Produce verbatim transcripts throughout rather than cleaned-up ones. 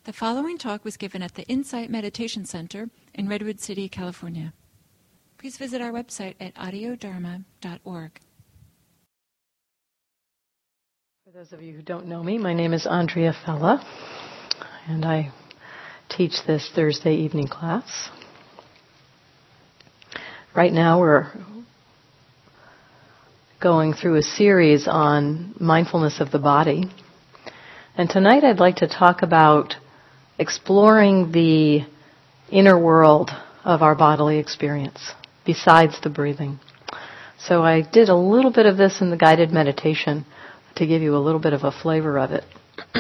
The following talk was given at the Insight Meditation Center in Redwood City, California. Please visit our website at audio dharma dot org. For those of you who don't know me, my name is Andrea Fella, and I teach this Thursday evening class. Right now we're going through a series on mindfulness of the body. And tonight I'd like to talk about exploring the inner world of our bodily experience, besides the breathing. So I did a little bit of this in the guided meditation to give you a little bit of a flavor of it.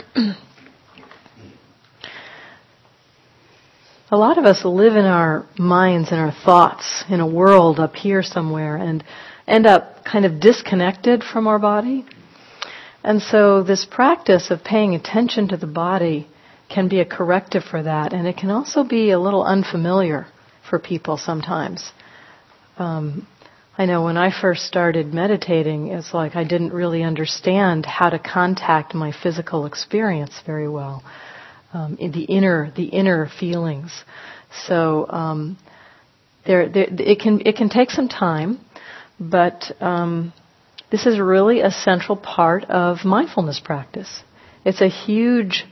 A lot of us live in our minds and our thoughts in a world up here somewhere and end up kind of disconnected from our body. And so this practice of paying attention to the body can be a corrective for that, and it can also be a little unfamiliar for people sometimes. Um, I know when I first started meditating, it's like I didn't really understand how to contact my physical experience very well, um, in the inner, the inner feelings. So um, there, there, it can it can take some time, but um, this is really a central part of mindfulness practice. It's a huge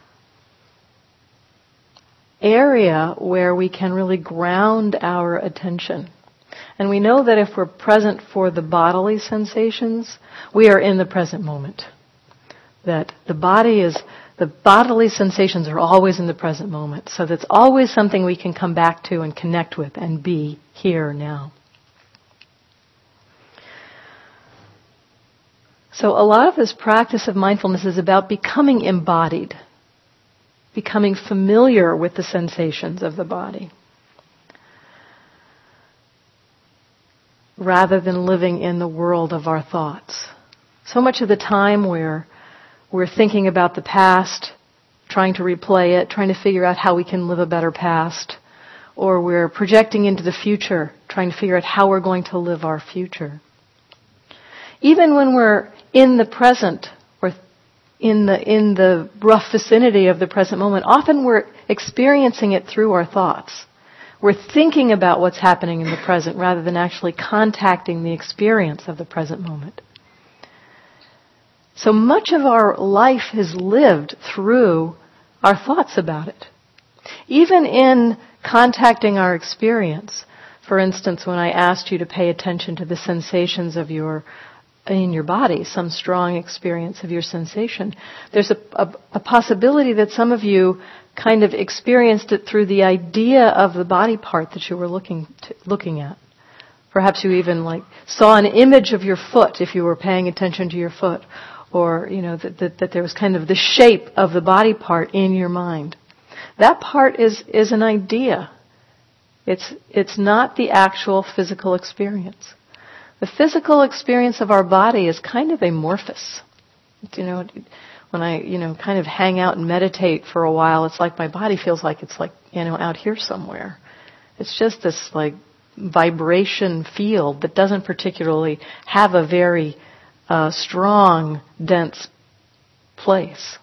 area where we can really ground our attention. And we know that if we're present for the bodily sensations, we are in the present moment. That the body is, the bodily sensations are always in the present moment. So that's always something we can come back to and connect with and be here now. So a lot of this practice of mindfulness is about becoming embodied, becoming familiar with the sensations of the body, rather than living in the world of our thoughts. So much of the time we're, we're thinking about the past, trying to replay it, trying to figure out how we can live a better past, or we're projecting into the future, trying to figure out how we're going to live our future. Even when we're in the present, or in the in the rough vicinity of the present moment, often we're experiencing it through our thoughts. We're thinking about what's happening in the present rather than actually contacting the experience of the present moment. So much of our life is lived through our thoughts about it. Even in contacting our experience, for instance, when I asked you to pay attention to the sensations of your in your body, some strong experience of your sensation, there's a, a, a possibility that some of you kind of experienced it through the idea of the body part that you were looking to, looking at. Perhaps you even like saw an image of your foot if you were paying attention to your foot, or you know that, that, that there was kind of the shape of the body part in your mind. That part is is an idea. It's it's not the actual physical experience. The physical experience of our body is kind of amorphous. You know, when I, you know, kind of hang out and meditate for a while, it's like my body feels like it's like, you know, out here somewhere. It's just this like vibration field that doesn't particularly have a very uh, strong, dense place.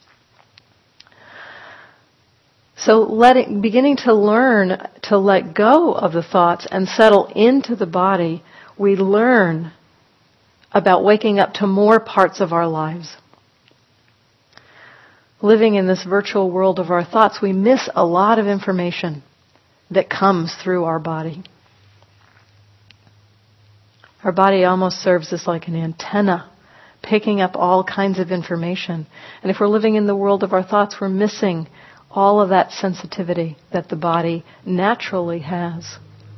So letting, beginning to learn to let go of the thoughts and settle into the body, we learn about waking up to more parts of our lives. Living in this virtual world of our thoughts, we miss a lot of information that comes through our body. Our body almost serves as like an antenna, picking up all kinds of information. And if we're living in the world of our thoughts, we're missing all of that sensitivity that the body naturally has.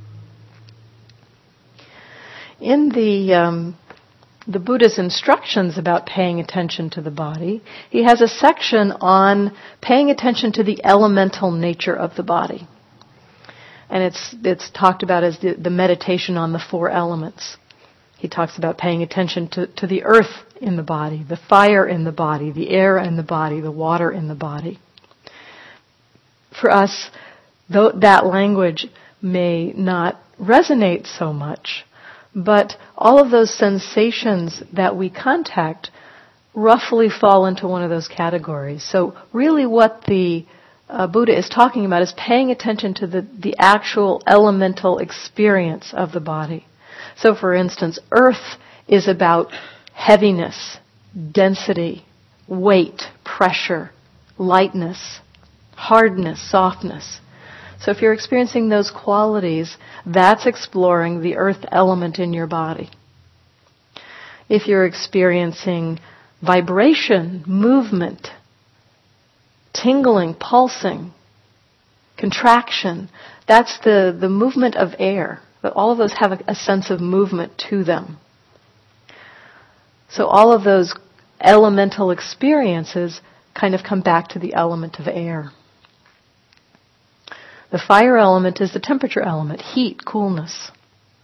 In the um, the Buddha's instructions about paying attention to the body, he has a section on paying attention to the elemental nature of the body. And it's it's talked about as the, the meditation on the four elements. He talks about paying attention to, to the earth in the body, the fire in the body, the air in the body, the water in the body. For us, though that language may not resonate so much, but all of those sensations that we contact roughly fall into one of those categories. So really what the uh, Buddha is talking about is paying attention to the, the actual elemental experience of the body. So for instance, earth is about heaviness, density, weight, pressure, lightness, hardness, softness. So if you're experiencing those qualities, that's exploring the earth element in your body. If you're experiencing vibration, movement, tingling, pulsing, contraction, that's the, the movement of air. But all of those have a, a sense of movement to them. So all of those elemental experiences kind of come back to the element of air. The fire element is the temperature element, heat, coolness.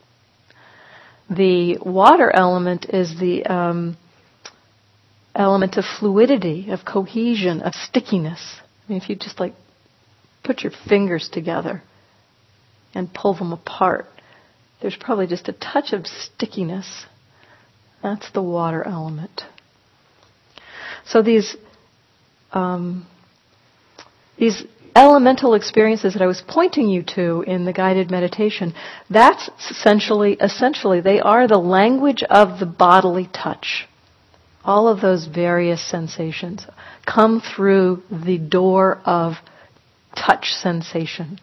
The water element is the um, element of fluidity, of cohesion, of stickiness. I mean, if you just like put your fingers together and pull them apart, there's probably just a touch of stickiness. That's the water element. So these um, these elemental experiences that I was pointing you to in the guided meditation, that's essentially, essentially, they are the language of the bodily touch. All of those various sensations come through the door of touch sensation.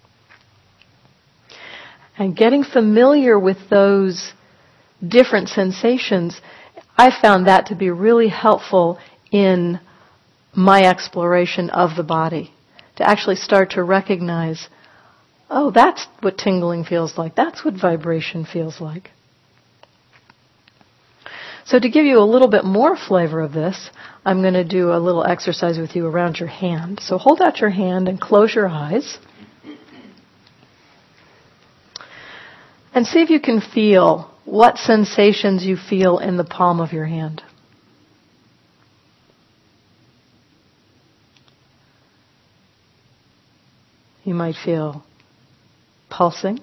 And getting familiar with those different sensations, I found that to be really helpful in my exploration of the body. To actually start to recognize, oh, that's what tingling feels like. That's what vibration feels like. So to give you a little bit more flavor of this, I'm going to do a little exercise with you around your hand. So hold out your hand and close your eyes. And see if you can feel what sensations you feel in the palm of your hand. You might feel pulsing,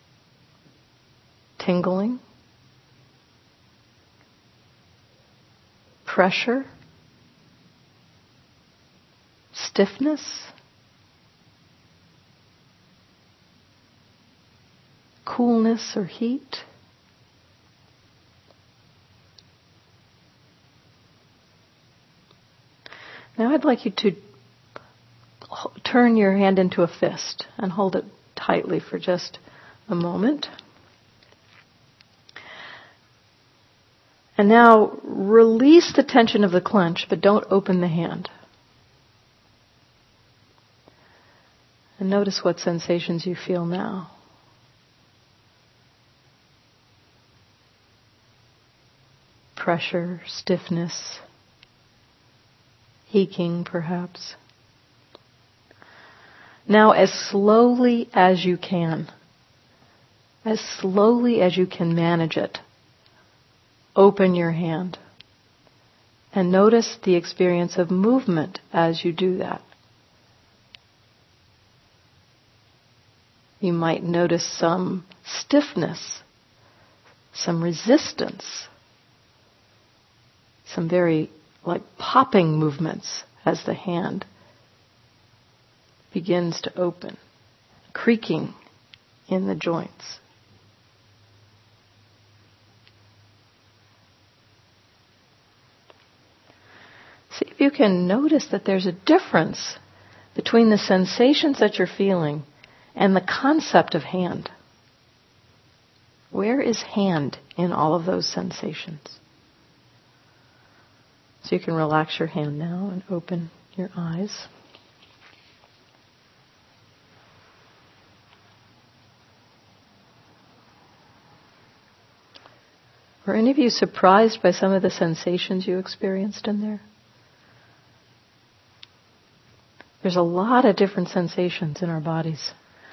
tingling, pressure, stiffness, coolness or heat. Now I'd like you to turn your hand into a fist and hold it tightly for just a moment. And now release the tension of the clench, but don't open the hand. And notice what sensations you feel now. Pressure, stiffness, aching perhaps. Now, as slowly as you can, as slowly as you can manage it, open your hand and notice the experience of movement as you do that. You might notice some stiffness, some resistance, some very like popping movements as the hand begins to open, creaking in the joints. See if you can notice that there's a difference between the sensations that you're feeling and the concept of hand. Where is hand in all of those sensations? So you can relax your hand now and open your eyes. Were any of you surprised by some of the sensations you experienced in there? There's a lot of different sensations in our bodies.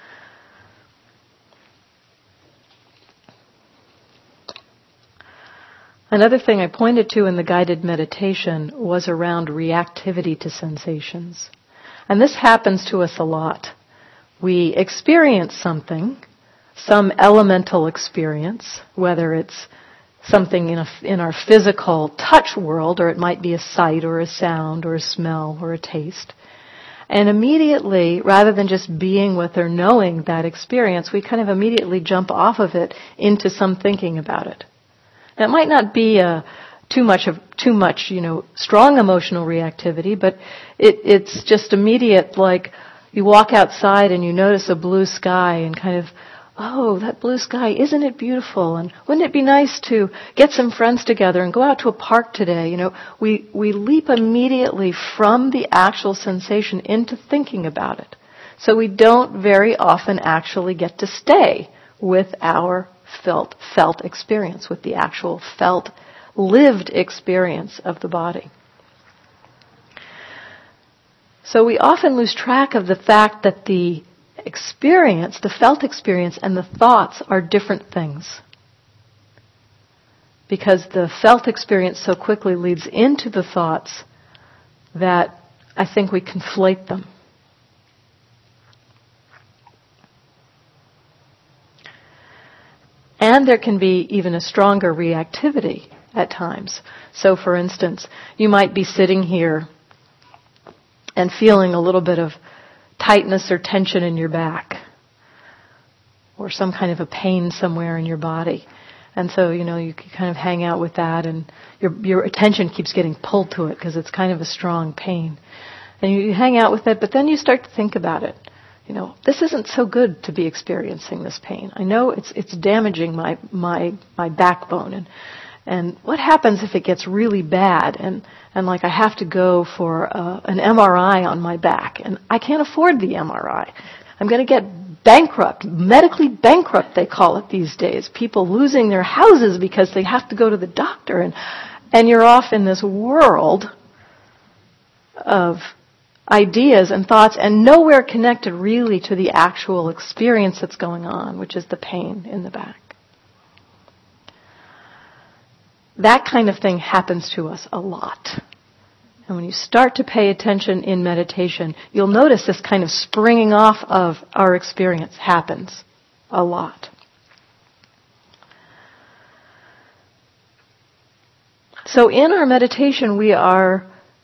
Another thing I pointed to in the guided meditation was around reactivity to sensations. And this happens to us a lot. We experience something, some elemental experience, whether it's something in, a, in our physical touch world, or it might be a sight or a sound or a smell or a taste. And immediately, rather than just being with or knowing that experience, we kind of immediately jump off of it into some thinking about it. Now, it might not be a, too much of too much, you know, strong emotional reactivity, but it, it's just immediate, like you walk outside and you notice a blue sky and kind of, oh, that blue sky, isn't it beautiful? And wouldn't it be nice to get some friends together and go out to a park today? You know, we, we leap immediately from the actual sensation into thinking about it. So we don't very often actually get to stay with our felt, felt experience, with the actual felt, lived experience of the body. So we often lose track of the fact that the experience, the felt experience, and the thoughts are different things. Because the felt experience so quickly leads into the thoughts that I think we conflate them. And there can be even a stronger reactivity at times. So for instance, you might be sitting here and feeling a little bit of tightness or tension in your back, or some kind of a pain somewhere in your body. And so, you know, you can kind of hang out with that, and your your attention keeps getting pulled to it because it's kind of a strong pain. And you, you hang out with it, but then you start to think about it. You know, this isn't so good to be experiencing this pain. I know it's it's damaging my my my backbone, and and what happens if it gets really bad, and and like I have to go for uh, an M R I on my back, and I can't afford the M R I. I'm going to get bankrupt, medically bankrupt they call it these days. People losing their houses because they have to go to the doctor, and and you're off in this world of ideas and thoughts, and nowhere connected really to the actual experience that's going on, which is the pain in the back. That kind of thing happens to us a lot. And when you start to pay attention in meditation, you'll notice this kind of springing off of our experience happens a lot. So in our meditation, we are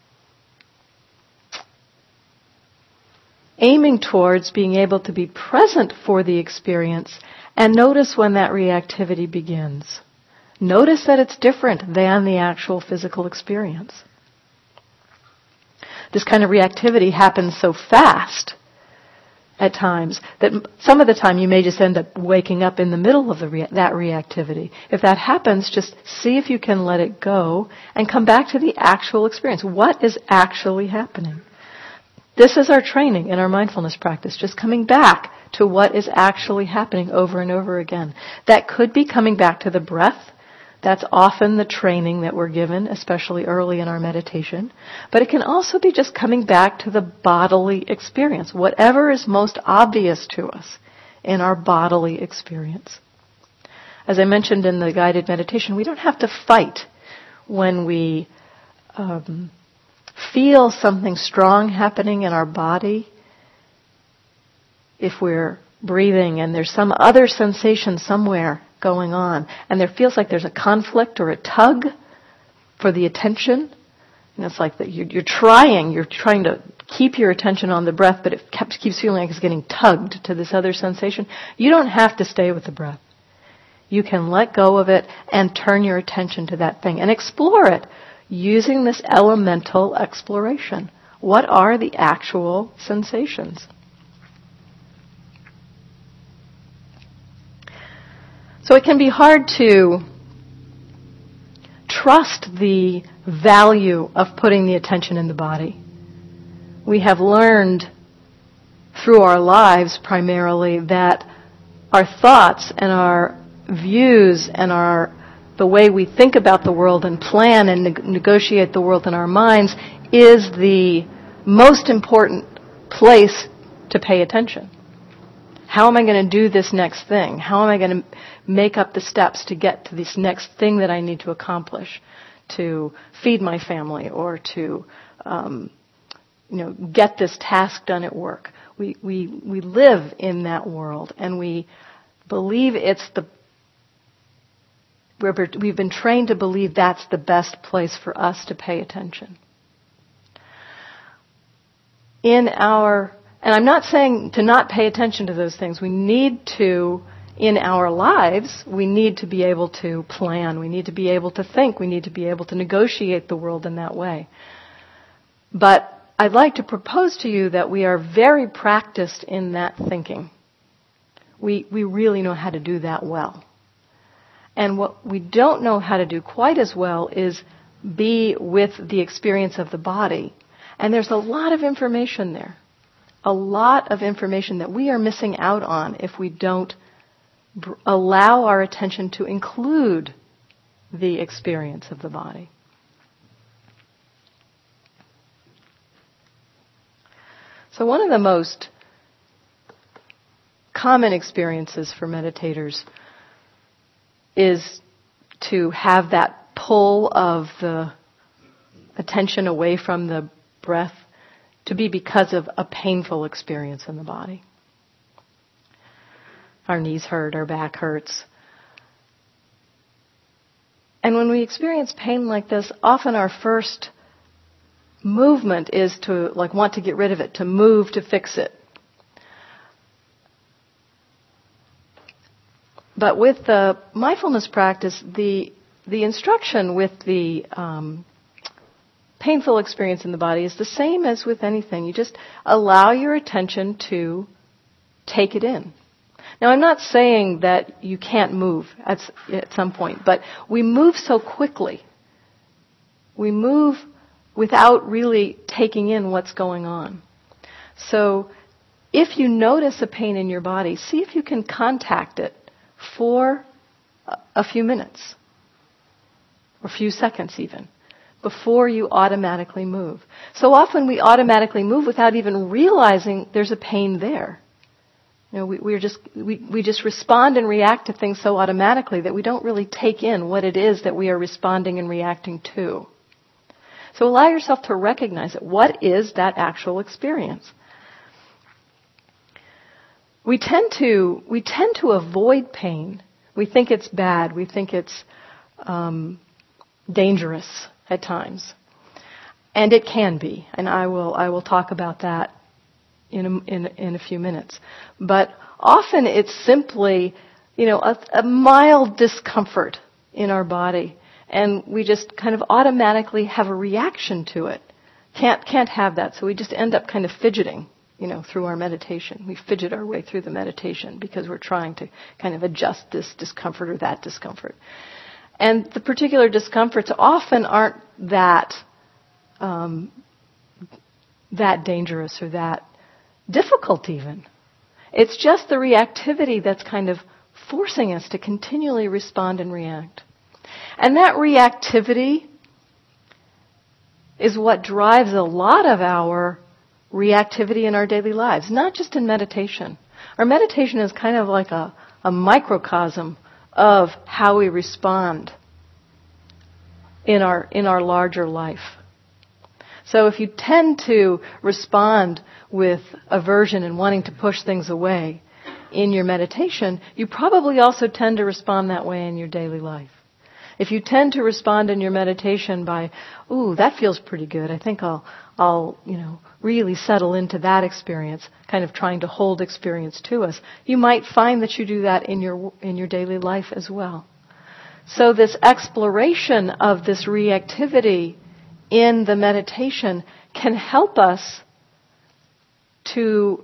aiming towards being able to be present for the experience and notice when that reactivity begins. Notice that it's different than the actual physical experience. This kind of reactivity happens so fast at times that some of the time you may just end up waking up in the middle of the rea- that reactivity. If that happens, just see if you can let it go and come back to the actual experience. What is actually happening? This is our training in our mindfulness practice, just coming back to what is actually happening over and over again. That could be coming back to the breath. That's often the training that we're given, especially early in our meditation. But it can also be just coming back to the bodily experience, whatever is most obvious to us in our bodily experience. As I mentioned in the guided meditation, we don't have to fight when we um, feel something strong happening in our body. If we're breathing and there's some other sensation somewhere going on, and there feels like there's a conflict or a tug for the attention, and it's like that you're, you're trying, you're trying to keep your attention on the breath, but it keeps, keeps feeling like it's getting tugged to this other sensation. You don't have to stay with the breath. You can let go of it and turn your attention to that thing and explore it using this elemental exploration. What are the actual sensations? So it can be hard to trust the value of putting the attention in the body. We have learned through our lives primarily that our thoughts and our views and our the way we think about the world and plan and ne- negotiate the world in our minds is the most important place to pay attention. How am I going to do this next thing? How am I going to make up the steps to get to this next thing that I need to accomplish, to feed my family or to, um, you know, get this task done at work? We we we live in that world, and we believe it's the we're, we've been trained to believe that's the best place for us to pay attention. In our, and I'm not saying to not pay attention to those things. We need to, in our lives, we need to be able to plan. We need to be able to think. We need to be able to negotiate the world in that way. But I'd like to propose to you that we are very practiced in that thinking. We, we really know how to do that well. And what we don't know how to do quite as well is be with the experience of the body. And there's a lot of information there. A lot of information that we are missing out on if we don't br- allow our attention to include the experience of the body. So one of the most common experiences for meditators is to have that pull of the attention away from the breath to be because of a painful experience in the body. Our knees hurt, our back hurts. And when we experience pain like this, often our first movement is to like want to get rid of it, to move to fix it. But with the mindfulness practice, the the instruction with the um, painful experience in the body is the same as with anything. You just allow your attention to take it in. Now, I'm not saying that you can't move at, at some point, but we move so quickly. We move without really taking in what's going on. So if you notice a pain in your body, see if you can contact it for a few minutes, or a few seconds even, before you automatically move. So often we automatically move without even realizing there's a pain there. You know, we, we're just we, we just respond and react to things so automatically that we don't really take in what it is that we are responding and reacting to. So allow yourself to recognize it. What is that actual experience? We tend to we tend to avoid pain. We think it's bad. We think it's um, dangerous at times, and it can be. And I will I will talk about that in a, in in a few minutes. But often it's simply, you know, a, a mild discomfort in our body, and we just kind of automatically have a reaction to it. Can't can't have that, so we just end up kind of fidgeting, you know, through our meditation. We fidget our way through the meditation because we're trying to kind of adjust this discomfort or that discomfort. And the particular discomforts often aren't that um, that dangerous or that difficult even. It's just the reactivity that's kind of forcing us to continually respond and react. And that reactivity is what drives a lot of our reactivity in our daily lives, not just in meditation. Our meditation is kind of like a, a microcosm of how we respond in our in our larger life. So if you tend to respond with aversion and wanting to push things away in your meditation, you probably also tend to respond that way in your daily life. If you tend to respond in your meditation by, ooh, that feels pretty good, I think I'll, I'll, you know, really settle into that experience, kind of trying to hold experience to us, you might find that you do that in your in your daily life as well. So this exploration of this reactivity in the meditation can help us to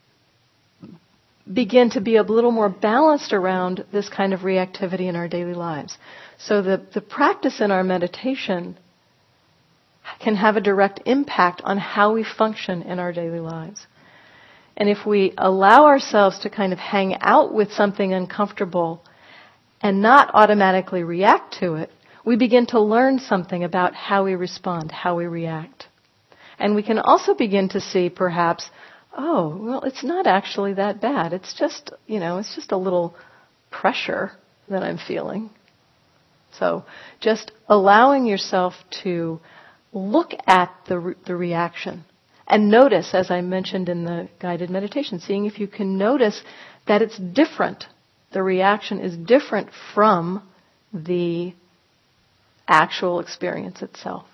begin to be a little more balanced around this kind of reactivity in our daily lives. So the, the practice in our meditation can have a direct impact on how we function in our daily lives. And if we allow ourselves to kind of hang out with something uncomfortable and not automatically react to it, we begin to learn something about how we respond, how we react. And we can also begin to see perhaps, oh, well, it's not actually that bad. It's just, you know, it's just a little pressure that I'm feeling. So just allowing yourself to look at the re- the reaction and notice, as I mentioned in the guided meditation, seeing if you can notice that it's different. The reaction is different from the actual experience itself.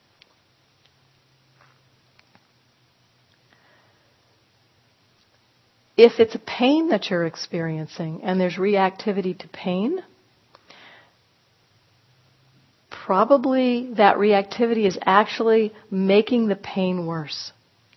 If it's a pain that you're experiencing and there's reactivity to pain, probably that reactivity is actually making the pain worse.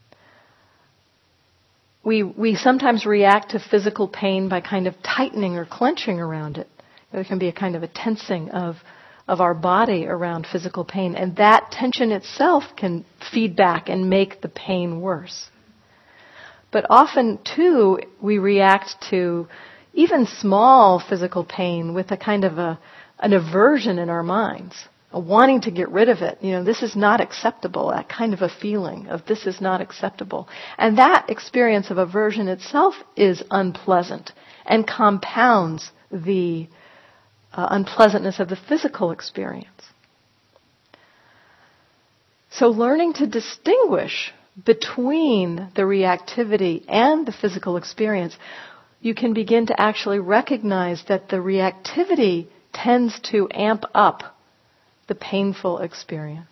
We we sometimes react to physical pain by kind of tightening or clenching around it. There can be a kind of a tensing of, of our body around physical pain, and that tension itself can feed back and make the pain worse. But often, too, we react to even small physical pain with a kind of a, an aversion in our minds, a wanting to get rid of it. You know, this is not acceptable, that kind of a feeling of this is not acceptable. And that experience of aversion itself is unpleasant and compounds the uh, unpleasantness of the physical experience. So learning to distinguish between the reactivity and the physical experience, you can begin to actually recognize that the reactivity tends to amp up the painful experience.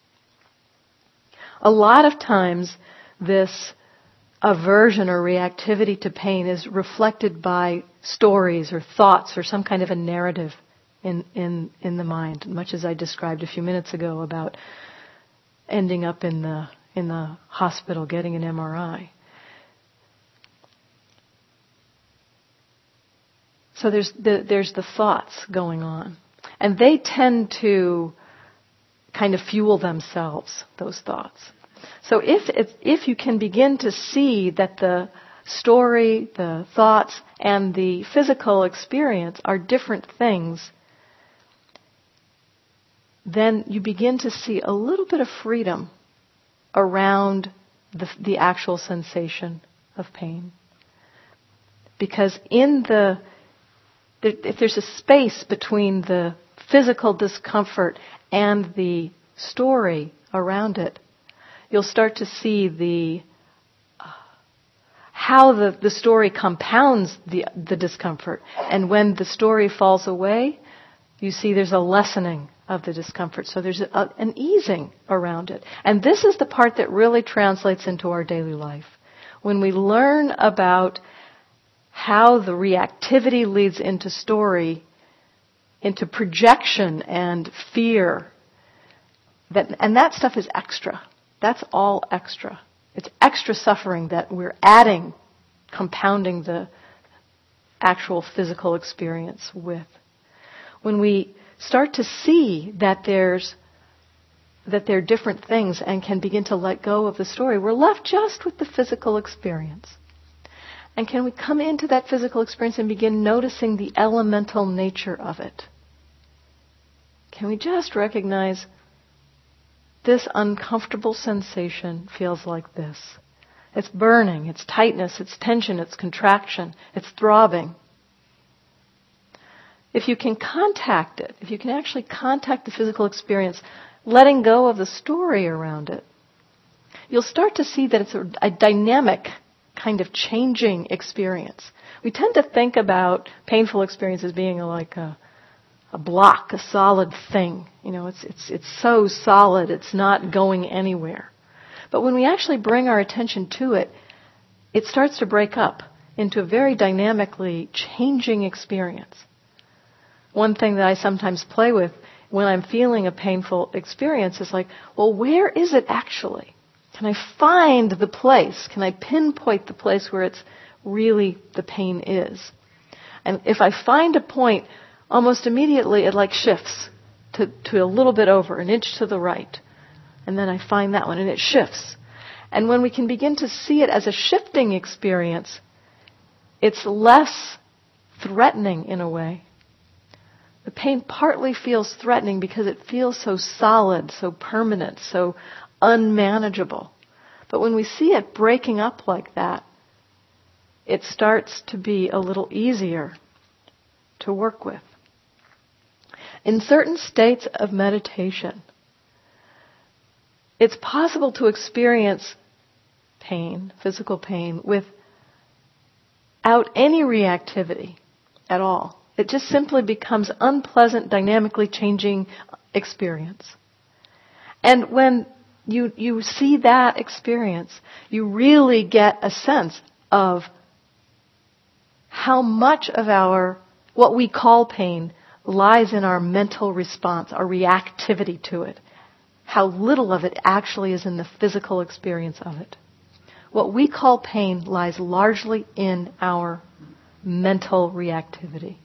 A lot of times, this aversion or reactivity to pain is reflected by stories or thoughts or some kind of a narrative in, in, in the mind, much as I described a few minutes ago about ending up in the in the hospital getting an M R I. So there's the, there's the thoughts going on. And they tend to kind of fuel themselves, those thoughts. So if if, if you can begin to see that the story, the thoughts, and the physical experience are different things, then you begin to see a little bit of freedom around the, the actual sensation of pain. Because in the, there, if there's a space between the physical discomfort and the story around it, you'll start to see the uh, how the, the story compounds the, the discomfort. And when the story falls away, you see there's a lessening of the discomfort. So there's a, an easing around it. And this is the part that really translates into our daily life. When we learn about how the reactivity leads into story, into projection and fear, that, and that stuff is extra. That's all extra. It's extra suffering that we're adding, compounding the actual physical experience with. When we start to see that there's that there are different things and can begin to let go of the story, we're left just with the physical experience. And can we come into that physical experience and begin noticing the elemental nature of it? Can we just recognize this uncomfortable sensation feels like this? It's burning, it's tightness, it's tension, it's contraction, it's throbbing. If you can contact it, if you can actually contact the physical experience, letting go of the story around it, you'll start to see that it's a, a dynamic kind of changing experience. We tend to think about painful experience as being like a, a block, a solid thing. You know, it's it's it's so solid, it's not going anywhere. But when we actually bring our attention to it, it starts to break up into a very dynamically changing experience. One thing that I sometimes play with when I'm feeling a painful experience is like, well, where is it actually? Can I find the place? Can I pinpoint the place where it's really the pain is? And if I find a point, almost immediately it like shifts to, to a little bit over, an inch to the right. And then I find that one and it shifts. And when we can begin to see it as a shifting experience, it's less threatening in a way. The pain partly feels threatening because it feels so solid, so permanent, so unmanageable. But when we see it breaking up like that, it starts to be a little easier to work with. In certain states of meditation, it's possible to experience pain, physical pain, without any reactivity at all. It just simply becomes unpleasant, dynamically changing experience. And when you you see that experience, you really get a sense of how much of our, what we call pain, lies in our mental response, our reactivity to it. How little of it actually is in the physical experience of it. What we call pain lies largely in our mental reactivity.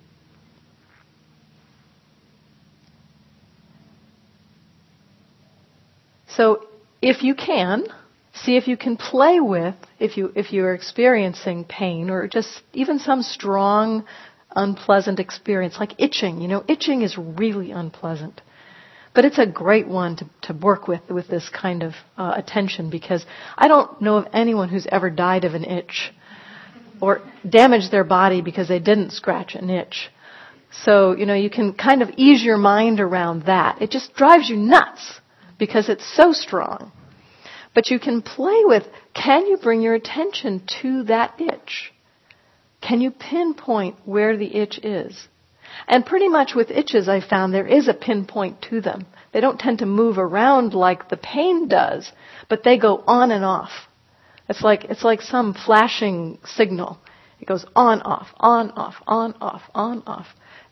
So if you can, see if you can play with, if you if you're experiencing pain or just even some strong, unpleasant experience, like itching. You know, itching is really unpleasant. But it's a great one to, to work with, with this kind of uh, attention, because I don't know of anyone who's ever died of an itch or damaged their body because they didn't scratch an itch. So, you know, you can kind of ease your mind around that. It just drives you nuts because it's so strong. But you can play with, can you bring your attention to that itch? Can you pinpoint where the itch is? And pretty much with itches, I found there is a pinpoint to them. They don't tend to move around like the pain does, but they go on and off. It's like it's like some flashing signal. It goes on, off, on, off, on, off, on, off.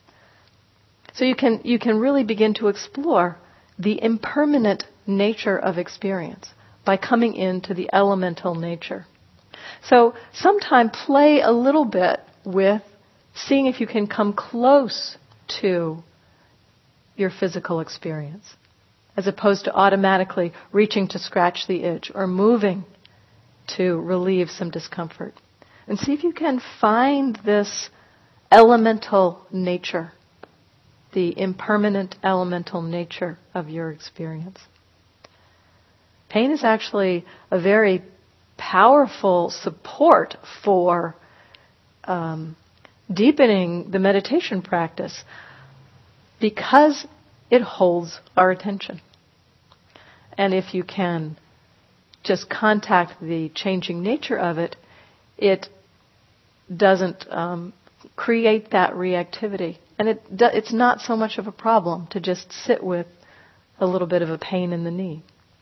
So you can you can really begin to explore the impermanent nature of experience by coming into the elemental nature. So sometime play a little bit with seeing if you can come close to your physical experience, as opposed to automatically reaching to scratch the itch or moving to relieve some discomfort. And see if you can find this elemental nature, the impermanent elemental nature of your experience. Pain is actually a very powerful support for um, deepening the meditation practice, because it holds our attention. And if you can just contact the changing nature of it, it doesn't um, create that reactivity. And it do, it's not so much of a problem to just sit with a little bit of a pain in the knee.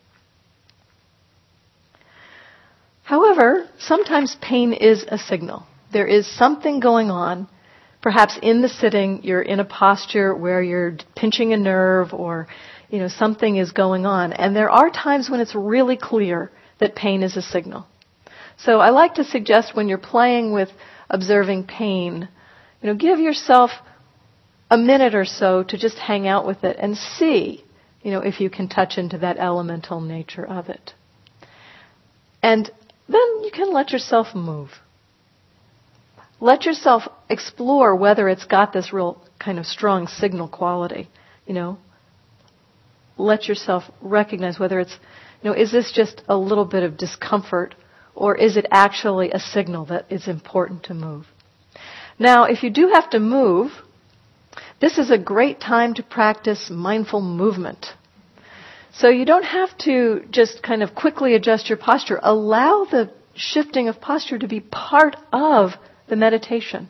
However, sometimes pain is a signal. There is something going on. Perhaps in the sitting, you're in a posture where you're pinching a nerve, or, you know, something is going on. And there are times when it's really clear that pain is a signal. So I like to suggest when you're playing with observing pain, you know, give yourself a minute or so to just hang out with it and see, you know, if you can touch into that elemental nature of it. And then you can let yourself move. Let yourself explore whether it's got this real kind of strong signal quality, you know. Let yourself recognize whether it's, you know, is this just a little bit of discomfort, or is it actually a signal that is important to move? Now, if you do have to move, this is a great time to practice mindful movement. So you don't have to just kind of quickly adjust your posture. Allow the shifting of posture to be part of the meditation.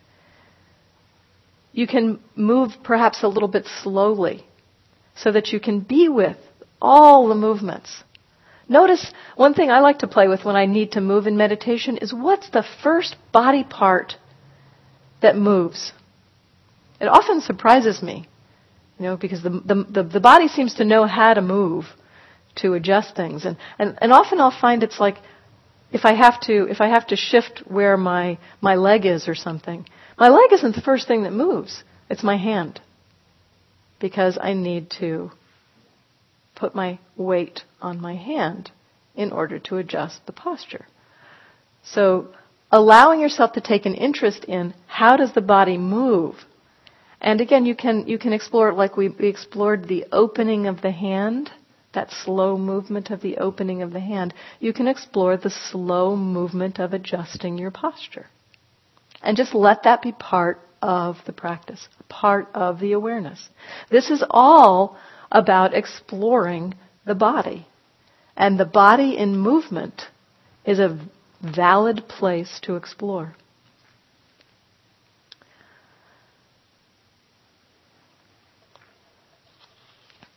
You can move perhaps a little bit slowly so that you can be with all the movements. Notice one thing I like to play with when I need to move in meditation is, what's the first body part that moves? It often surprises me. You know, because the, the the the body seems to know how to move to adjust things, and, and, and often I'll find it's like if I have to if I have to shift where my my leg is or something, my leg isn't the first thing that moves. It's my hand, because I need to put my weight on my hand in order to adjust the posture. So allowing yourself to take an interest in how does the body move. And again, you can you can explore it like we, we explored the opening of the hand, that slow movement of the opening of the hand. You can explore the slow movement of adjusting your posture. And just let that be part of the practice, part of the awareness. This is all about exploring the body. And the body in movement is a valid place to explore.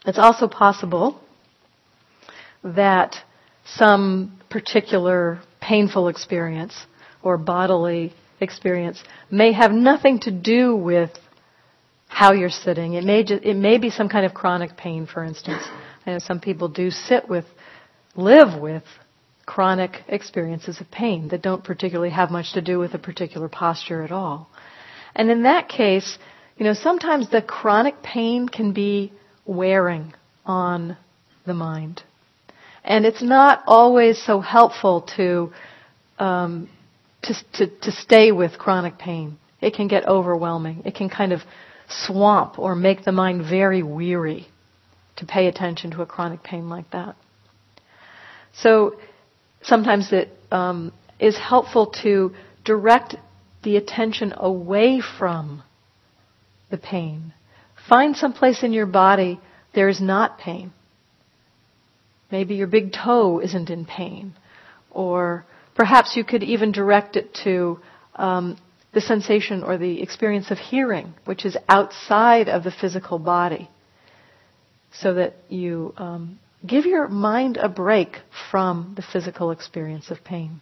It's also possible that some particular painful experience or bodily experience may have nothing to do with how you're sitting. It may ju- it may be some kind of chronic pain, for instance. I know some people do sit with, live with chronic experiences of pain that don't particularly have much to do with a particular posture at all. And in that case, you know, sometimes the chronic pain can be wearing on the mind. And it's not always so helpful to, um, to, to, to stay with chronic pain. It can get overwhelming. It can kind of swamp or make the mind very weary to pay attention to a chronic pain like that. So sometimes it um, is helpful to direct the attention away from the pain. Find some place in your body there is not pain. Maybe your big toe isn't in pain. Or perhaps you could even direct it to um, the sensation or the experience of hearing, which is outside of the physical body, so that you um, give your mind a break from the physical experience of pain.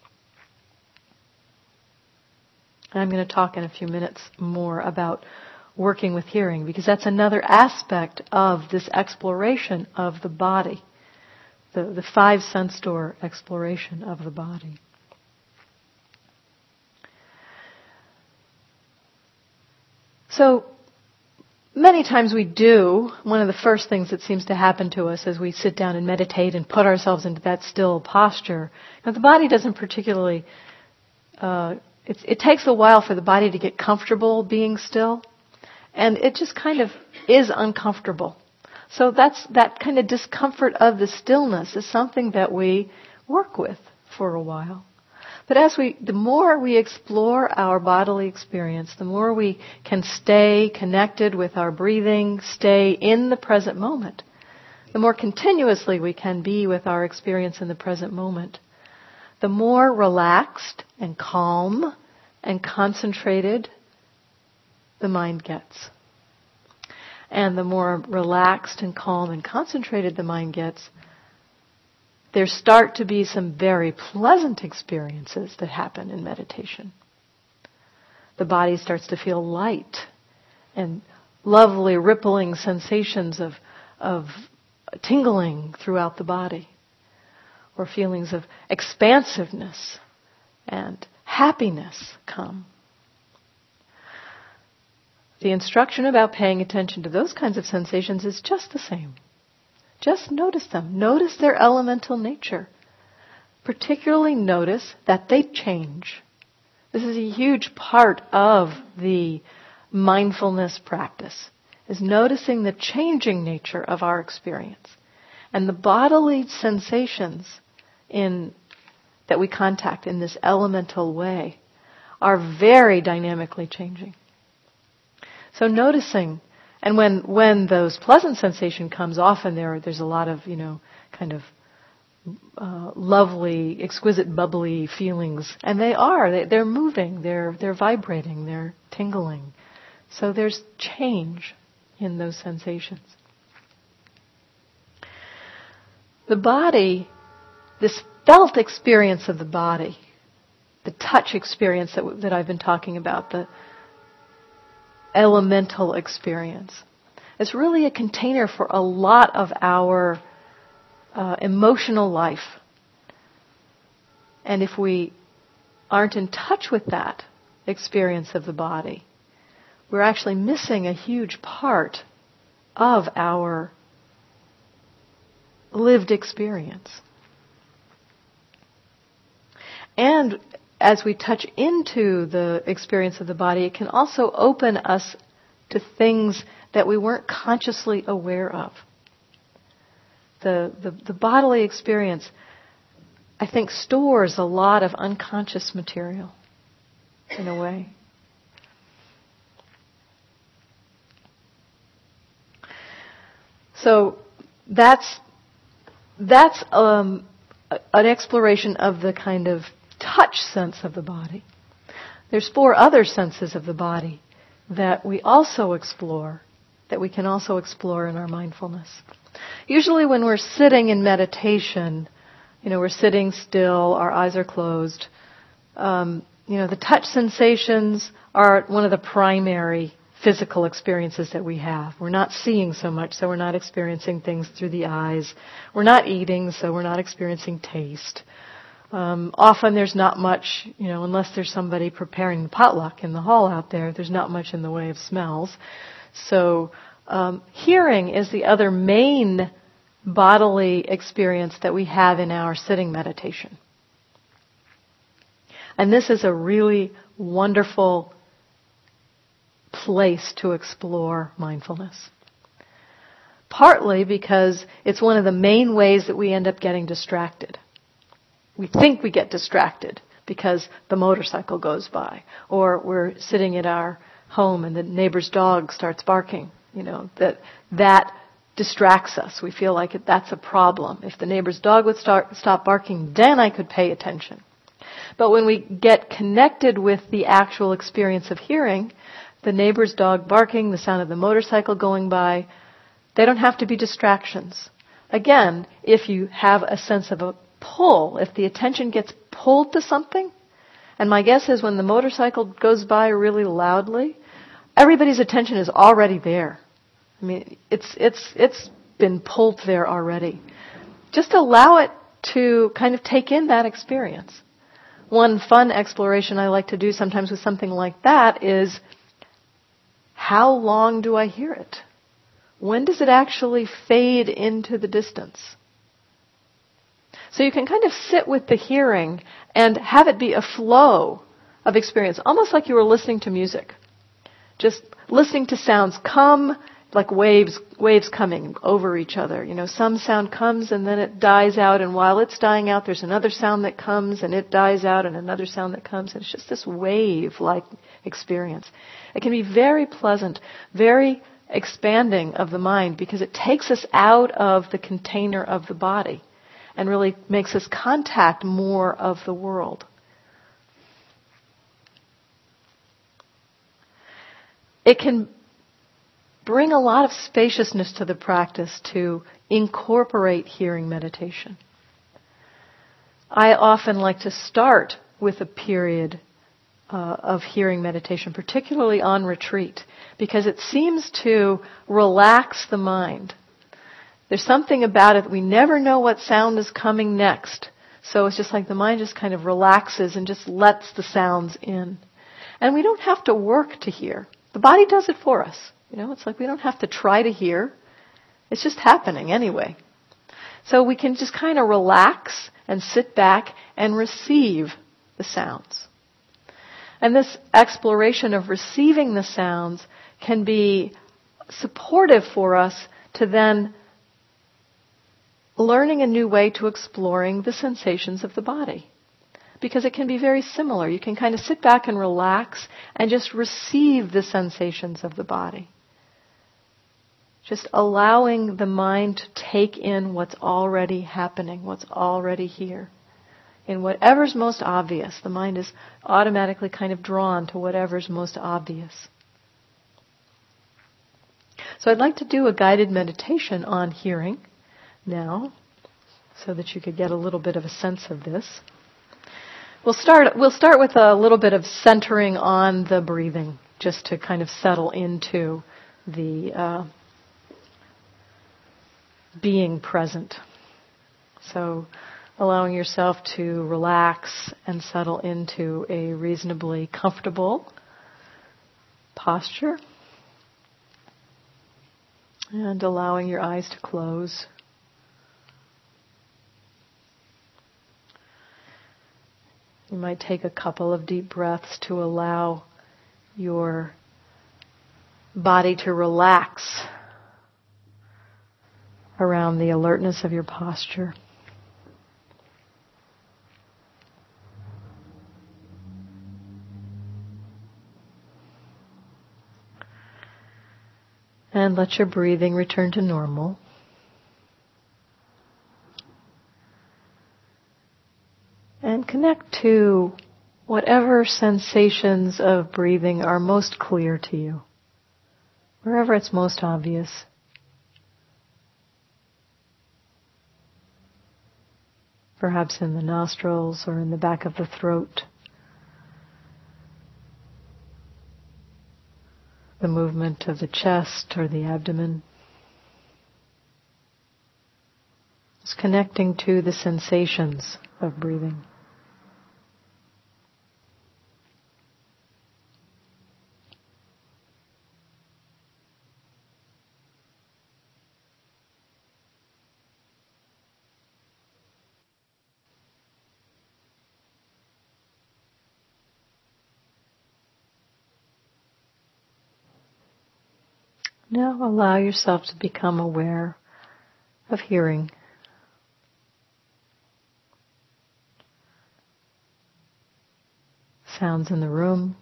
And I'm going to talk in a few minutes more about working with hearing, because that's another aspect of this exploration of the body, the, the five sense door exploration of the body. So, many times we do, one of the first things that seems to happen to us as we sit down and meditate and put ourselves into that still posture, now the body doesn't particularly, uh, it, it takes a while for the body to get comfortable being still, and it just kind of is uncomfortable. So that's that kind of discomfort of the stillness is something that we work with for a while. But as we, the more we explore our bodily experience, the more we can stay connected with our breathing, stay in the present moment, the more continuously we can be with our experience in the present moment, the more relaxed and calm and concentrated the mind gets. And the more relaxed and calm and concentrated the mind gets, there start to be some very pleasant experiences that happen in meditation. The body starts to feel light and lovely rippling sensations of, of tingling throughout the body, or feelings of expansiveness and happiness come. The instruction about paying attention to those kinds of sensations is just the same. Just notice them. Notice their elemental nature. Particularly notice that they change. This is a huge part of the mindfulness practice, is noticing the changing nature of our experience. And the bodily sensations in that we contact in this elemental way are very dynamically changing. So noticing, and when when those pleasant sensation comes, often there there's a lot of, you know, kind of uh, lovely, exquisite, bubbly feelings, and they are they, they're moving, they're they're vibrating, they're tingling. So there's change in those sensations. The body, this felt experience of the body, the touch experience that that I've been talking about, the elemental experience. It's really a container for a lot of our uh, emotional life. And if we aren't in touch with that experience of the body, we're actually missing a huge part of our lived experience. And as we touch into the experience of the body, it can also open us to things that we weren't consciously aware of. The, the, the bodily experience, I think, stores a lot of unconscious material, in a way. So that's that's um, an exploration of the kind of touch sense of the body. There's four other senses of the body that we also explore that we can also explore in our mindfulness. Usually when we're sitting in meditation, you know, we're sitting still, our eyes are closed. Um, you know, the touch sensations are one of the primary physical experiences that we have. We're not seeing so much, so we're not experiencing things through the eyes. We're not eating, so we're not experiencing taste. Um, often there's not much, you know, unless there's somebody preparing the potluck in the hall out there, there's not much in the way of smells. So um, hearing is the other main bodily experience that we have in our sitting meditation. And this is a really wonderful place to explore mindfulness. Partly because it's one of the main ways that we end up getting distracted. We think we get distracted because the motorcycle goes by, or we're sitting at our home and the neighbor's dog starts barking. You know, that that distracts us. We feel like that's a problem. If the neighbor's dog would start stop barking, then I could pay attention. But when we get connected with the actual experience of hearing, the neighbor's dog barking, the sound of the motorcycle going by, they don't have to be distractions. Again, if you have a sense of a pull, if the attention gets pulled to something, and my guess is when the motorcycle goes by really loudly, everybody's attention is already there. I mean, it's it's it's been pulled there already. Just allow it to kind of take in that experience. One fun exploration I like to do sometimes with something like that is, how long do I hear it? When does it actually fade into the distance? So you can kind of sit with the hearing and have it be a flow of experience, almost like you were listening to music. Just listening to sounds come like waves, waves coming over each other. You know, some sound comes and then it dies out, and while it's dying out, there's another sound that comes and it dies out, and another sound that comes, and it's just this wave-like experience. It can be very pleasant, very expanding of the mind, because it takes us out of the container of the body and really makes us contact more of the world. It can bring a lot of spaciousness to the practice to incorporate hearing meditation. I often like to start with a period uh, of hearing meditation, particularly on retreat, because it seems to relax the mind. There's something about it, we never know what sound is coming next. So it's just like the mind just kind of relaxes and just lets the sounds in. And we don't have to work to hear. The body does it for us. You know, it's like we don't have to try to hear. It's just happening anyway. So we can just kind of relax and sit back and receive the sounds. And this exploration of receiving the sounds can be supportive for us to then learning a new way to exploring the sensations of the body. Because it can be very similar. You can kind of sit back and relax and just receive the sensations of the body. Just allowing the mind to take in what's already happening, what's already here. In whatever's most obvious, the mind is automatically kind of drawn to whatever's most obvious. So I'd like to do a guided meditation on hearing now, so that you could get a little bit of a sense of this. We'll start, we'll start with a little bit of centering on the breathing, just to kind of settle into the uh, being present. So allowing yourself to relax and settle into a reasonably comfortable posture. And allowing your eyes to close. You might take a couple of deep breaths to allow your body to relax around the alertness of your posture. And let your breathing return to normal. And connect to whatever sensations of breathing are most clear to you. wherever it's most obvious. Perhaps in the nostrils or in the back of the throat. The movement of the chest or the abdomen. It's connecting to the sensations of breathing. Now allow yourself to become aware of hearing. Sounds in the room.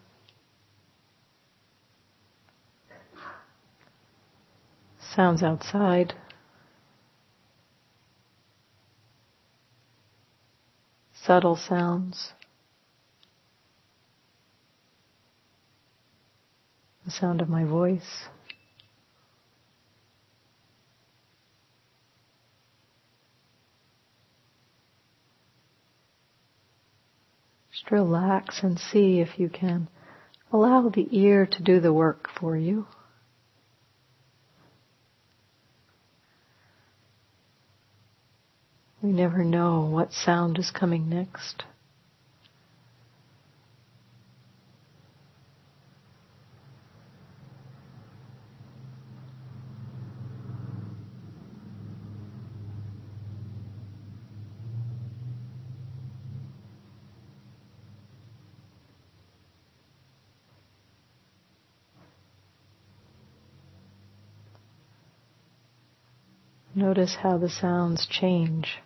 Sounds outside. Subtle sounds. The sound of my voice. Just relax and see if you can allow the ear to do the work for you. We never know what sound is coming next. Notice how the sounds change.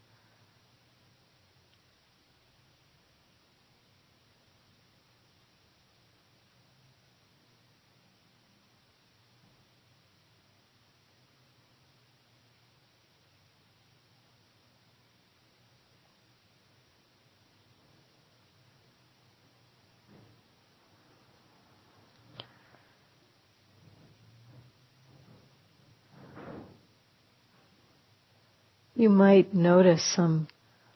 You might notice some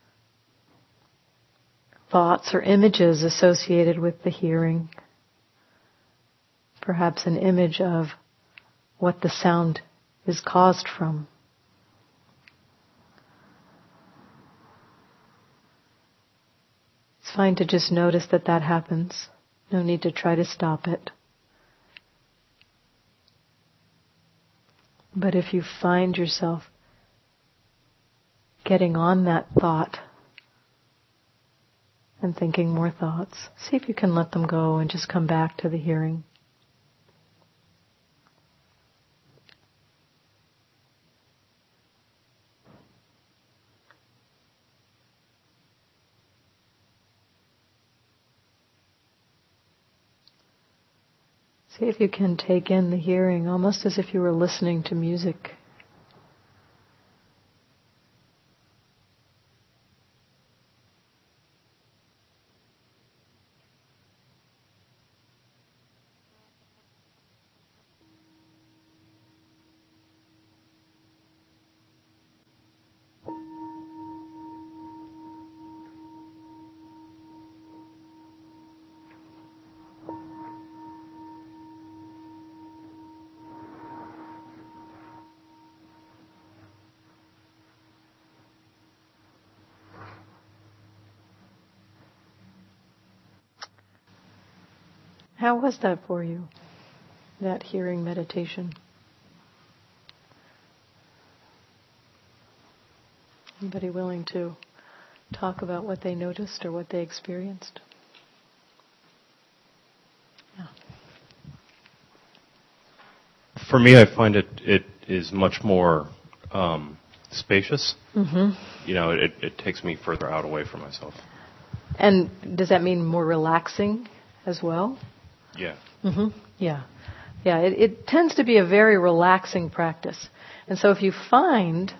thoughts or images associated with the hearing. Perhaps an image of what the sound is caused from. It's fine to just notice that that happens. No need to try to stop it. But if you find yourself getting on that thought and thinking more thoughts, see if you can let them go and just come back to the hearing. See if you can take in the hearing almost as if you were listening to music. How was that for you, that hearing meditation? Anybody willing to talk about what they noticed or what they experienced? Yeah. For me, I find it it is much more um, spacious. Mm-hmm. You know, it, it takes me further out away from myself. And does that mean more relaxing as well? Yeah. Mm-hmm. Yeah. Yeah, it, it tends to be a very relaxing practice. And so if you find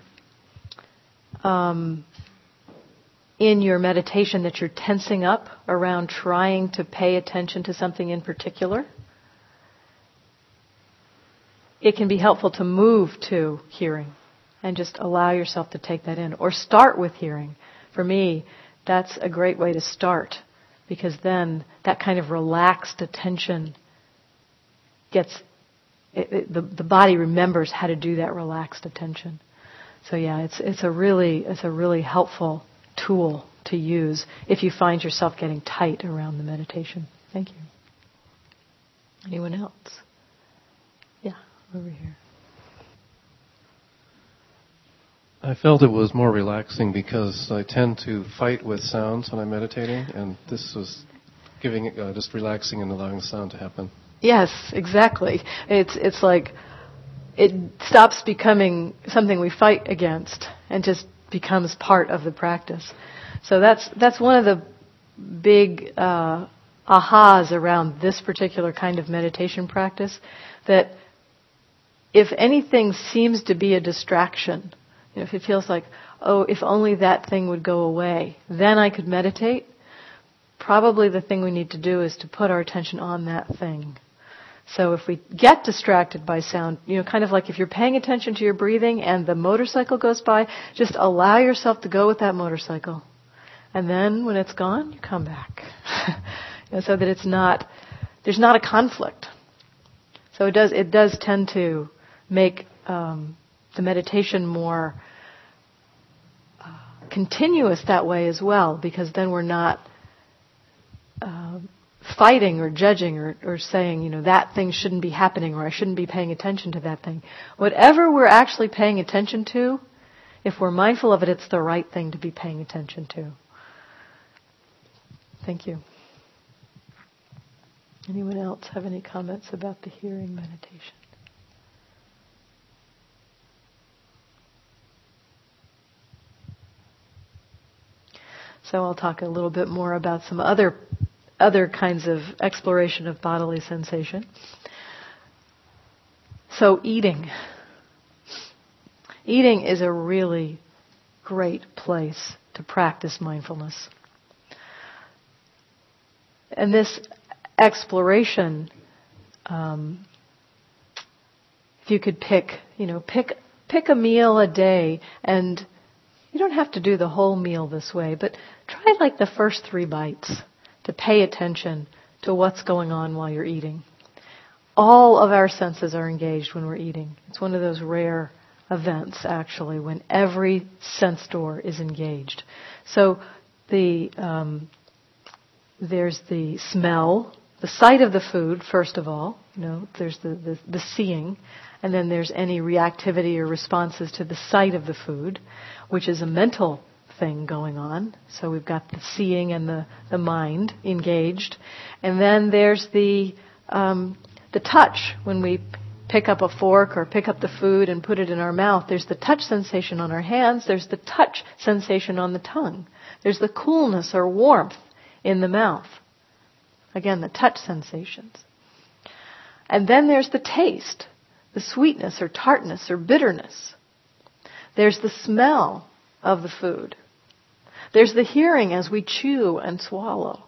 um, in your meditation that you're tensing up around trying to pay attention to something in particular, it can be helpful to move to hearing and just allow yourself to take that in. Or start with hearing. For me, that's a great way to start, because then that kind of relaxed attention gets, it, it, the, the body remembers how to do that relaxed attention. So yeah, it's it's a really it's a really helpful tool to use if you find yourself getting tight around the meditation. Thank you. Anyone else? Yeah, over here. I felt it was more relaxing because I tend to fight with sounds when I'm meditating, and this was giving it, uh, just relaxing and allowing the sound to happen. Yes, exactly. It's it's like it stops becoming something we fight against and just becomes part of the practice. So that's that's one of the big uh, ahas around this particular kind of meditation practice, that if anything seems to be a distraction, you know, if it feels like, oh, if only that thing would go away, then I could meditate, probably the thing we need to do is to put our attention on that thing. So if we get distracted by sound, you know, kind of like if you're paying attention to your breathing and the motorcycle goes by, just allow yourself to go with that motorcycle. And then when it's gone, you come back. You know, so that it's not, there's not a conflict. So it does, it does tend to make um, the meditation more uh, continuous that way as well, because then we're not uh, fighting or judging or, or saying, you know, that thing shouldn't be happening or I shouldn't be paying attention to that thing. Whatever we're actually paying attention to, if we're mindful of it, it's the right thing to be paying attention to. Thank you. Anyone else have any comments about the hearing meditation? So I'll talk a little bit more about some other other kinds of exploration of bodily sensation. So eating. Eating is a really great place to practice mindfulness. And this exploration, um, if you could pick, you know, pick pick a meal a day, and you don't have to do the whole meal this way, but try like the first three bites to pay attention to what's going on while you're eating. All of our senses are engaged when we're eating. It's one of those rare events, actually, when every sense door is engaged. So the um, there's the smell, the sight of the food, first of all. You know, there's the, the, the seeing, and then there's any reactivity or responses to the sight of the food, which is a mental thing going on. So we've got the seeing and the, the mind engaged. And then there's the um, the touch. When we pick up a fork or pick up the food and put it in our mouth, there's the touch sensation on our hands. There's the touch sensation on the tongue. There's the coolness or warmth in the mouth. Again, the touch sensations. And then there's the taste, the sweetness or tartness or bitterness. There's the smell of the food. There's the hearing as we chew and swallow.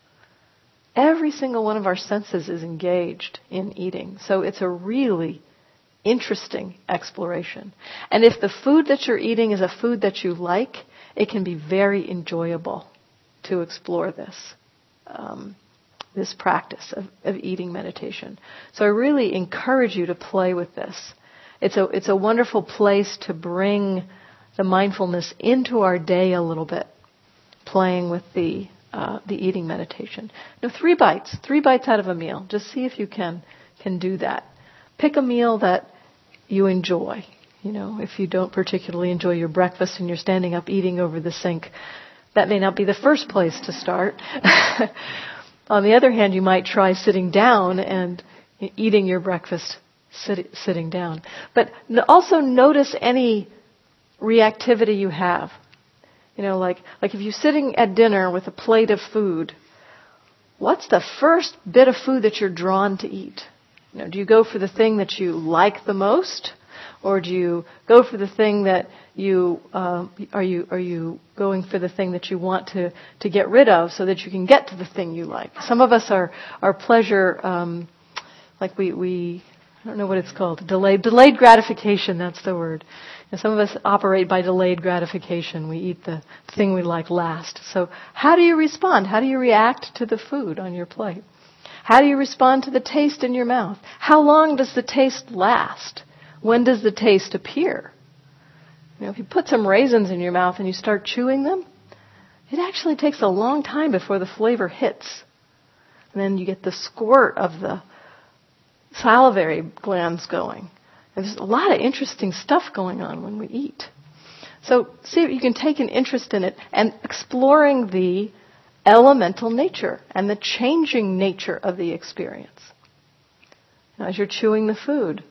Every single one of our senses is engaged in eating. So it's a really interesting exploration. And if the food that you're eating is a food that you like, it can be very enjoyable to explore this. Um, this practice of, of eating meditation. So I really encourage you to play with this. It's a it's a wonderful place to bring the mindfulness into our day a little bit, playing with the uh, the eating meditation. Now, three bites, three bites out of a meal. Just see if you can can do that. Pick a meal that you enjoy. You know, if you don't particularly enjoy your breakfast and you're standing up eating over the sink, that may not be the first place to start. On the other hand, you might try sitting down and eating your breakfast sit, sitting down. But also notice any reactivity you have. You know, like like if you're sitting at dinner with a plate of food, what's the first bit of food that you're drawn to eat? You know, do you go for the thing that you like the most? Or do you go for the thing that you, uh, are you are you going for the thing that you want to, to get rid of so that you can get to the thing you like? Some of us are, are pleasure, um, like we, we I don't know what it's called. Delayed, delayed gratification, that's the word. And some of us operate by delayed gratification. We eat the thing we like last. So how do you respond? How do you react to the food on your plate? How do you respond to the taste in your mouth? How long does the taste last? When does the taste appear? You know, if you put some raisins in your mouth and you start chewing them, it actually takes a long time before the flavor hits. And then you get the squirt of the salivary glands going. And there's a lot of interesting stuff going on when we eat. So see if you can take an interest in it and exploring the elemental nature and the changing nature of the experience. Now, as you're chewing the food,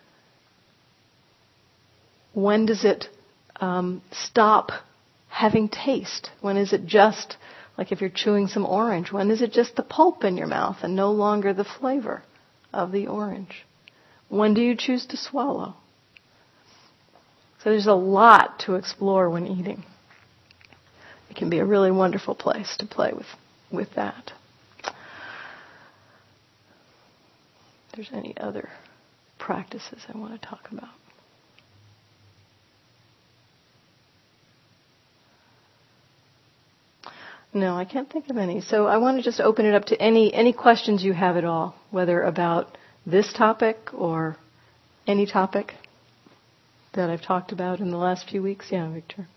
when does it um, stop having taste? When is it just, like if you're chewing some orange, when is it just the pulp in your mouth and no longer the flavor of the orange? When do you choose to swallow? So there's a lot to explore when eating. It can be a really wonderful place to play with, with that. If there's any other practices I want to talk about. No, I can't think of any. So I want to just open it up to any any questions you have at all, whether about this topic or any topic that I've talked about in the last few weeks. Yeah, Victor.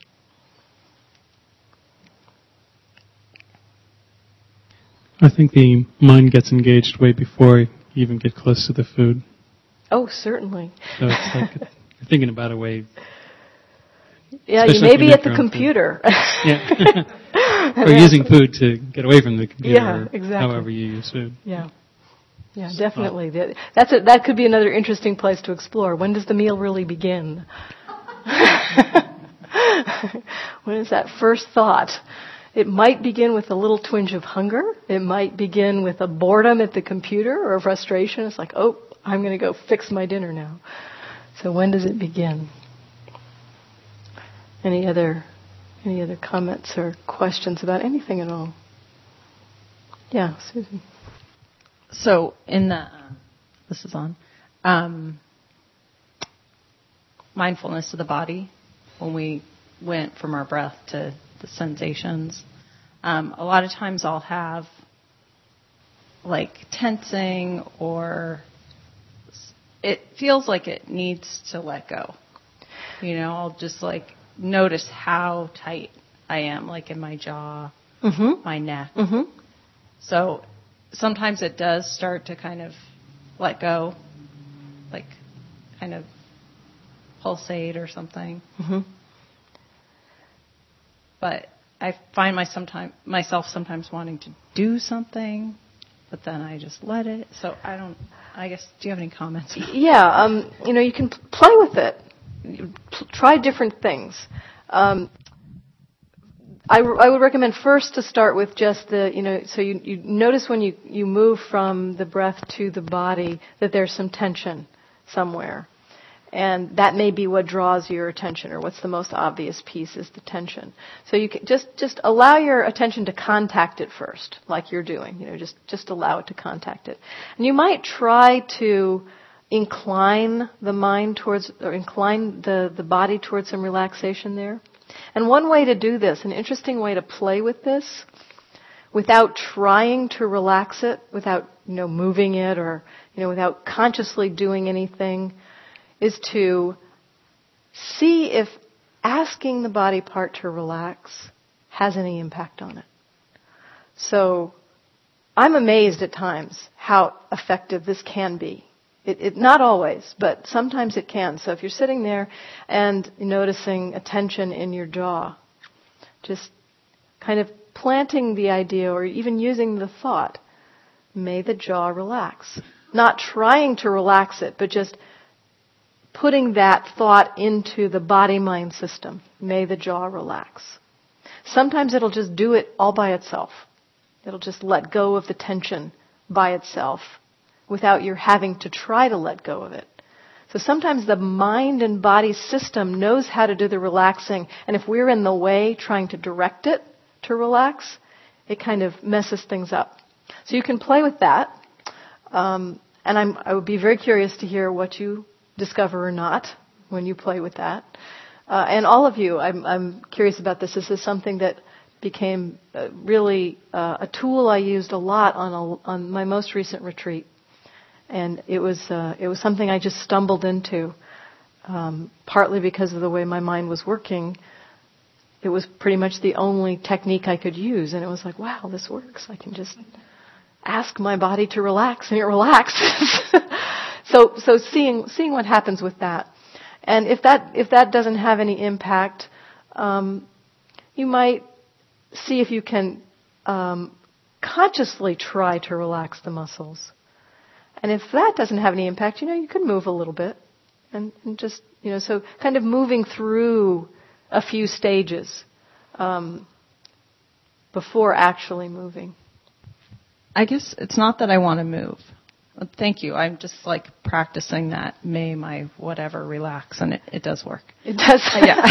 I think the mind gets engaged way before you even get close to the food. Oh, certainly. So it's like you're thinking about a way. Yeah, you may be at the computer. Yeah. Or using food to get away from the computer. Yeah, exactly. Or however you use food. Yeah. Yeah, definitely. That's a, that could be another interesting place to explore. When does the meal really begin? When is that first thought? It might begin with a little twinge of hunger. It might begin with a boredom at the computer or a frustration. It's like, oh, I'm going to go fix my dinner now. So when does it begin? Any other any other comments or questions about anything at all? Yeah, Susan. So in the, uh, this is on, um, mindfulness of the body, when we went from our breath to the sensations, um, a lot of times I'll have like tensing, or it feels like it needs to let go. You know, I'll just like notice how tight I am, like in my jaw, mm-hmm. my neck. Mm-hmm. So sometimes it does start to kind of let go, like kind of pulsate or something. Mm-hmm. But I find my sometime, myself sometimes wanting to do something, but then I just let it. So I don't, I guess, do you have any comments? Yeah, um, you know, you can p- play with it. You p- try different things. Um, I, r- I would recommend first to start with just the, you know, so you, you notice when you, you move from the breath to the body that there's some tension somewhere. And that may be what draws your attention, or what's the most obvious piece is the tension. So you can just, just allow your attention to contact it first, like you're doing. You know, just, just allow it to contact it. And you might try to incline the mind towards, or incline the, the body towards some relaxation there. And one way to do this, an interesting way to play with this, without trying to relax it, without, you know, moving it, or, you know, without consciously doing anything, is to see if asking the body part to relax has any impact on it. So I'm amazed at times how effective this can be. It, it, not always, but sometimes it can. So if you're sitting there and noticing a tension in your jaw, just kind of planting the idea, or even using the thought, may the jaw relax. Not trying to relax it, but just putting that thought into the body-mind system. May the jaw relax. Sometimes it'll just do it all by itself. It'll just let go of the tension by itself without your having to try to let go of it. So sometimes the mind and body system knows how to do the relaxing, and if we're in the way trying to direct it to relax, it kind of messes things up. So you can play with that. Um, and I'm, I would be very curious to hear what you discover or not when you play with that. Uh, and all of you, I'm, I'm curious about this. This is something that became uh, really uh, a tool I used a lot on a, on my most recent retreat, and it was uh, it was something I just stumbled into, um, partly because of the way my mind was working. It was pretty much the only technique I could use, and it was like, wow, this works. I can just ask my body to relax, and it relaxes. so so seeing seeing what happens with that, and if that if that doesn't have any impact, um, you might see if you can um, consciously try to relax the muscles. And if that doesn't have any impact, you know, you could move a little bit. And, and just, you know, so kind of moving through a few stages um, before actually moving. I guess it's not that I want to move. Thank you. I'm just like practicing that. May my whatever relax, and it, it does work. It does.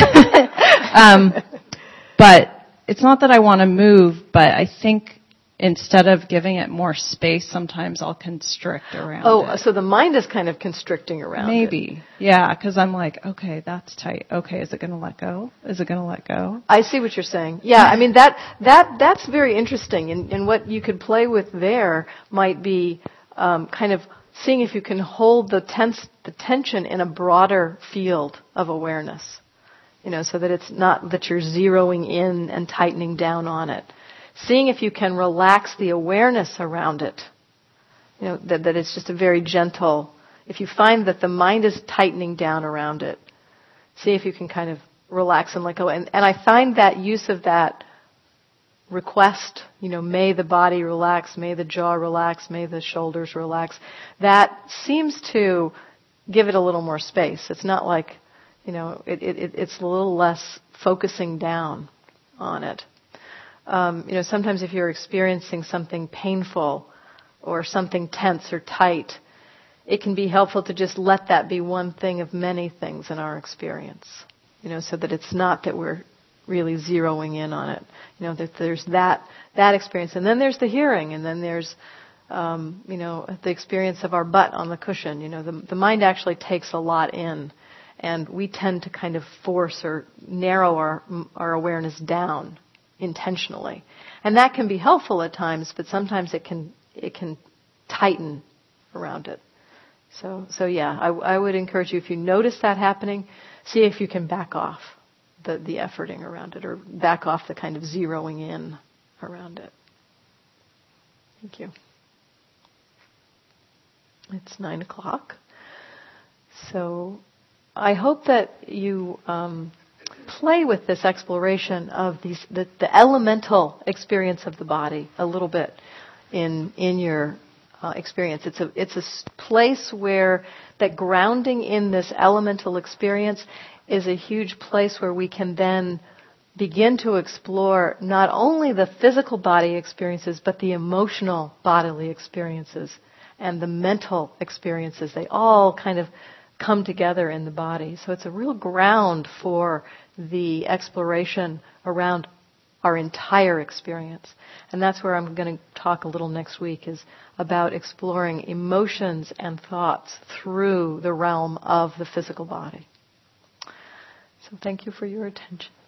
Yeah. um, but it's not that I want to move, but I think instead of giving it more space, sometimes I'll constrict around oh, it. Oh, so the mind is kind of constricting around Maybe. it. Maybe. Yeah, because I'm like, okay, that's tight. Okay, is it going to let go? Is it going to let go? I see what you're saying. Yeah, I mean, that that that's very interesting. And, and what you could play with there might be um, kind of seeing if you can hold the tense, the tension in a broader field of awareness. You know, so that it's not that you're zeroing in and tightening down on it. Seeing if you can relax the awareness around it. You know, that, that it's just a very gentle. If you find that the mind is tightening down around it, see if you can kind of relax and let go. And, and I find that use of that request, you know, may the body relax, may the jaw relax, may the shoulders relax, that seems to give it a little more space. It's not like, you know, it, it, it's a little less focusing down on it. Um, you know, sometimes if you're experiencing something painful or something tense or tight, it can be helpful to just let that be one thing of many things in our experience. You know, so that it's not that we're really zeroing in on it. You know, that there's that that experience, and then there's the hearing, and then there's um, you know, the experience of our butt on the cushion. You know, the the mind actually takes a lot in. And we tend to kind of force or narrow our our awareness down intentionally, and that can be helpful at times. But sometimes it can it can tighten around it. So so yeah, I, I would encourage you, if you notice that happening, see if you can back off the the efforting around it, or back off the kind of zeroing in around it. Thank you. It's nine o'clock, so I hope that you um, play with this exploration of these the, the elemental experience of the body a little bit in in your uh, experience. It's a it's a place where that grounding in this elemental experience is a huge place where we can then begin to explore not only the physical body experiences, but the emotional bodily experiences and the mental experiences. They all kind of come together in the body. So it's a real ground for the exploration around our entire experience. And that's where I'm going to talk a little next week, is about exploring emotions and thoughts through the realm of the physical body. So thank you for your attention.